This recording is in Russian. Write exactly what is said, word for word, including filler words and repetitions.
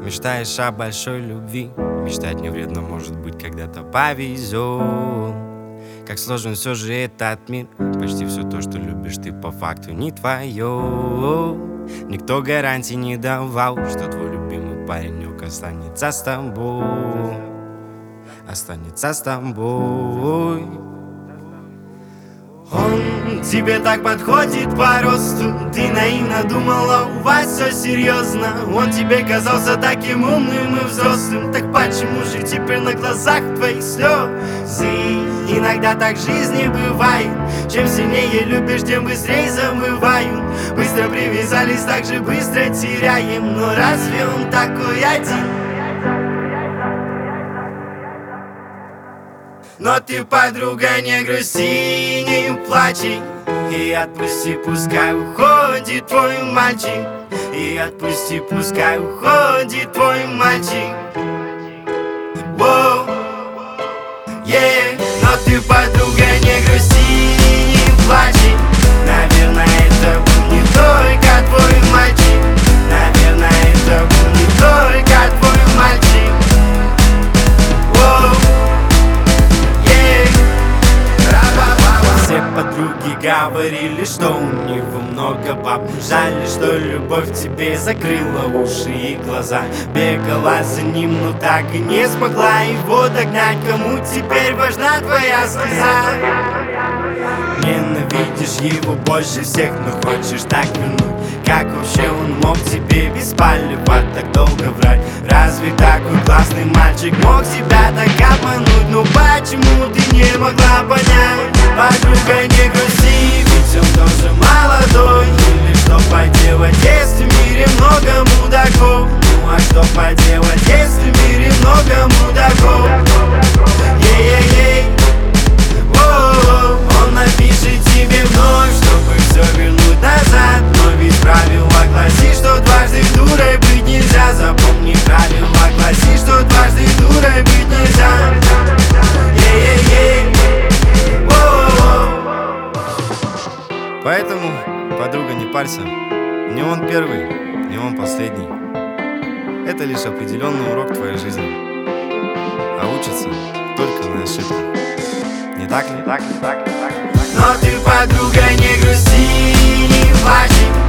Мечтаешь о большой любви, мечтать не вредно, может быть, когда-то повезет. Как сложен все же этот мир, почти все то, что любишь ты, по факту не твое. Никто гарантий не давал, что твой любимый паренек останется с тобой. Останется с тобой. Он тебе так подходит по росту, ты наивно думала, у вас все серьезно. Он тебе казался таким умным и взрослым, так почему же теперь на глазах твоих слезы? Иногда так в жизни бывает, чем сильнее любишь, тем быстрее забывают. Быстро привязались, так же быстро теряем, но разве он такой один? Но ты, подруга, не грусти, не плачь, и отпусти, пускай уходит твой мальчик. И отпусти, пускай уходит твой мальчик. Воу, yeah. Но ты, подруга, не грусти, не плачь. Наверное, это был не только твой мальчик. Наверное, это был не только твой мальчик. Воу. Все подруги говорили, что у него много баб. Жаль, что любовь тебе закрыла уши и глаза. Бегала за ним, но так и не смогла его догнать. Кому теперь важна твоя слеза? Ненавидишь его больше всех, но хочешь так вернуть. Как вообще он мог тебе без палева так долго врать? Разве такой классный мальчик мог тебя так обмануть? Ну почему ты не могла понять? Подруга, не грусти, ведь он тоже молодой. Или что поделать, если в мире много мудаков? Ну а что поделать, если в мире много мудаков? Ей-ей-ей, он напишет тебе вновь, чтобы все вернуть назад. Но ведь правило гласит, что дважды дурой быть нельзя. Запомни, правило гласит, что дважды дурой быть нельзя. Ей-ей-ей. Поэтому, подруга, не парься. Не он первый, не он последний. Это лишь определенный урок твоей жизни. А учится только на ошибках. Не так ли? Так ли, так ли, так ли, так ли? Но ты, подруга, не грусти, не плачь.